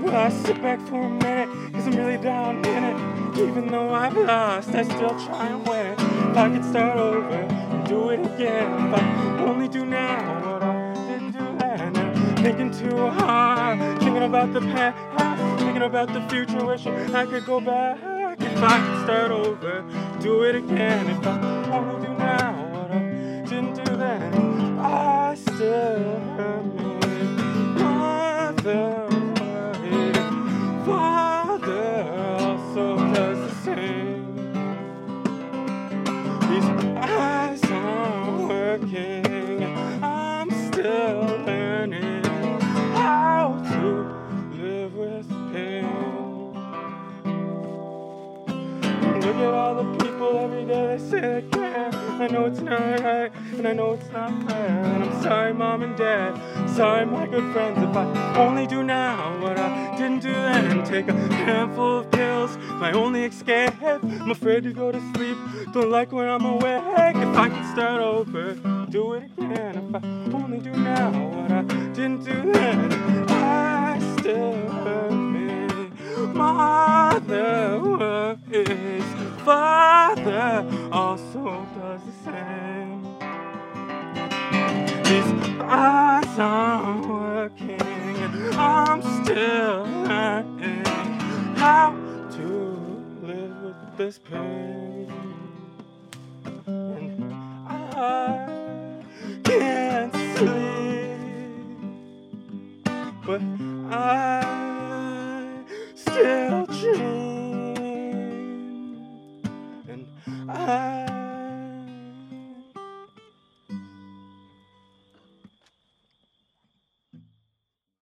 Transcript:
But I sit back for a minute, cause I'm really down in it. Even though I've lost, I still try and win it. If I could start over and do it again, if I only do now what I didn't do then. And thinking too hard, thinking about the past, thinking about the future, wishing I could go back. If I could start over, do it again. If I only do now what I didn't do then, I still hurt me. Mother, Father also does the same. These eyes aren't working. I'm still learning how to live with pain. Look at all the people every day they say they care. I know it's not right, and I know it's not fair. And I'm sorry, Mom and Dad, sorry, my good friends. If I only do now what I didn't do then, take a handful of pills, my only escape. I'm afraid to go to sleep, don't like when I'm awake. If I could start over, do it again. If I only do now what I didn't do then, I still hurt me. Mother worries, Father also does the same. These eyes aren't working, I'm still learning how to live with this pain. And I can't sleep, but I still